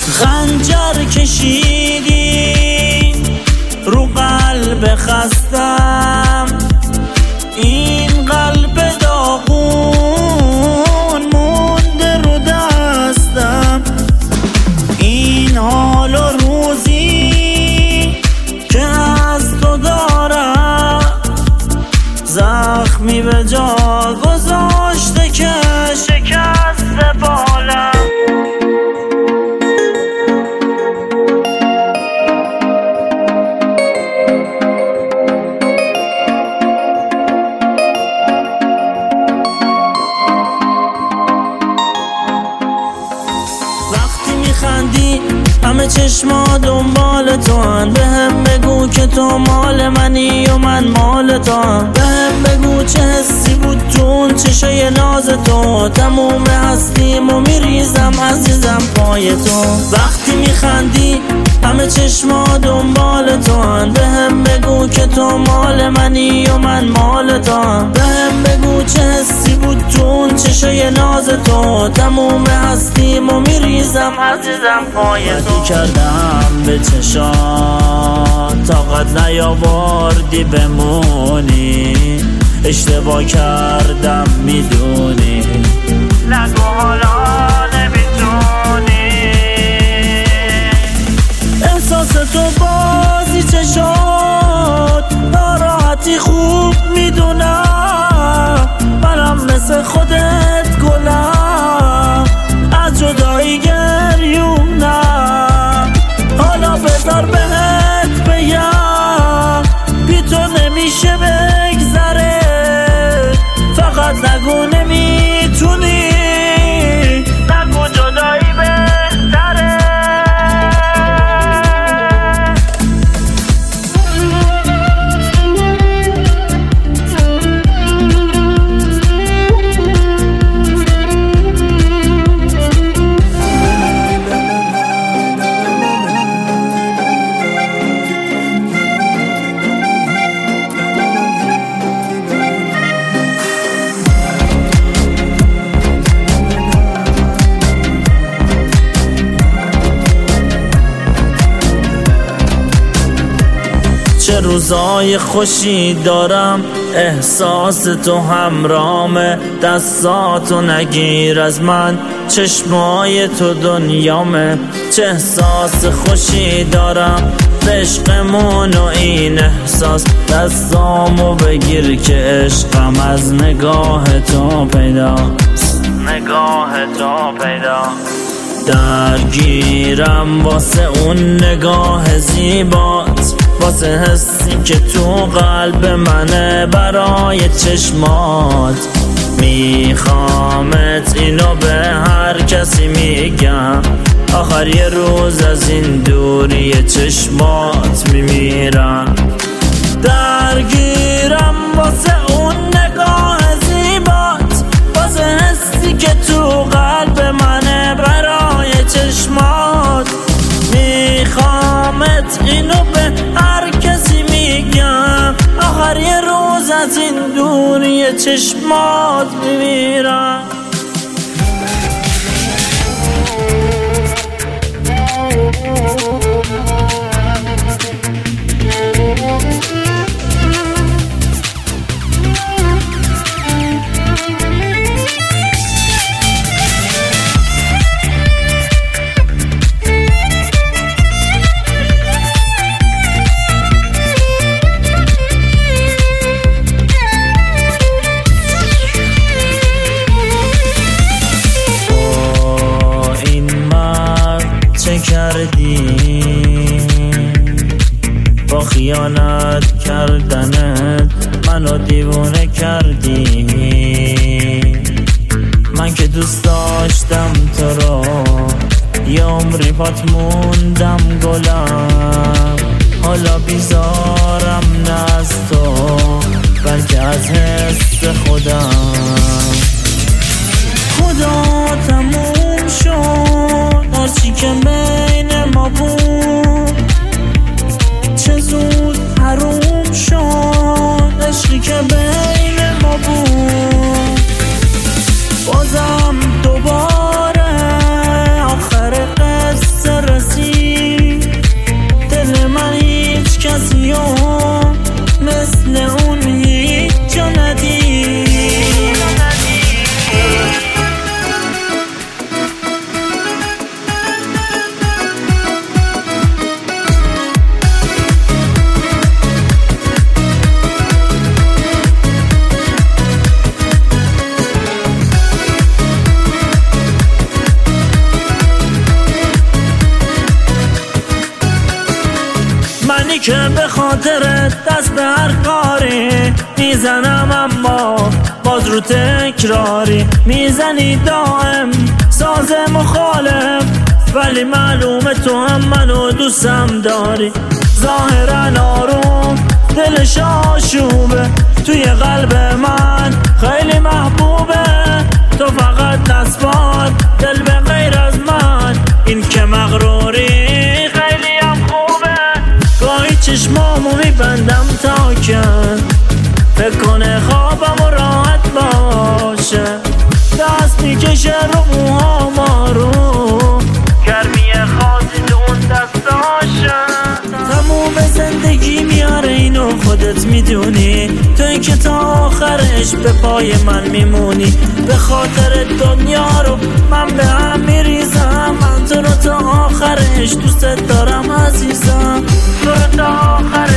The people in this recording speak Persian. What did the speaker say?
خنجر کشیدی رو قلب خستم، این قلب داغون مونده رو دستم. این حال و روزی که از تو دارم زخمی به جا گذاشته که شکست بالم. میخندی همه چشما دنبال تو هن، بهم بگو که تو مال منی و من مال تو هم. بهم بگو چه حسی بود تو اون چشای ناز تو، تموم هستیم و میریزم عزیزم پای تو. وقتی میخندی همه چشما دنبال تو هن، بهم بگو که تو مال منی و من مال تو هم. بهم بگو چه حسی بود تو اون چشای ناز تو، تموم هستیم و میریزم عزیزم پای تو. کردم به چشات طاقت نیاوردی بمونی، اشتباه کردم میدونی، نگو حالا نمیتونی. احساس تو بازی چشات ناراحتی خوب میدونم، منم مثل خودت گلم از جدایی گریونم. حالا بذار بهت بگم بی تو نمیشه بگذره، فقط نگو نمیتونی، نگو جدایی بهتره. چه روزای خوشی دارم، احساس تو همرامه، دستاتو نگیر از من، چشمای تو دنیامه. چه احساس خوشی دارم به عشقمون و این احساس، دستامو بگیر که عشقم از نگاه تو پیداست، نگاه تو پیداست. درگیرم واسه اون نگاه زیبات، واسه حسی که تو قلب منه برای چشمات. میخوامت اینو به هر کسی میگم، آخر یه روز از این دوری چشمات میمیرم. درگیرم واسه اون نگاه زیبات، واسه حسی که تو قلب منه برای چشمات. میخوامت اینو به هر کسی میگم، آخر یه روز از این دوری چشمات میمیرم. با خیانت کردنت منو دیوونه کردی. من که دوست داشتم تو رو، یه عمری پات موندم گلم. حالا بیزارم نه از تو بلکه از حس خودم. خدا تموم شد هرچی که بین ما بود، چه زود حروم شد عشقی که بین ما بود. بازم دوباره آخر قصه که به خاطرت دست به هر کاری میزنم، اما باز رو تکراری میزنی دائم ساز مخالف، ولی معلومه تو هم منو دوستم داری. ظاهرا آروم دلش آشوبه، توی قلب من خیلی محبوبه. تو فقط نسبان دل به غیر از من، این که مغروری خیلی هم خوبه. گاهی چشمامو میبندم تا که فکر کنه خوابم و راحت باشه، دست میکشه رو موهام آروم، گرمی خاصی تو اون دستاشه. تموم زندگی میاره اینو خودت میدونی، توی که تا آخرش به پای من میمونی. به خاطر دنیا رو من به هم میریزم، من تو رو تا آخرش دوست دارم عزیزم، تو رو تا آخرش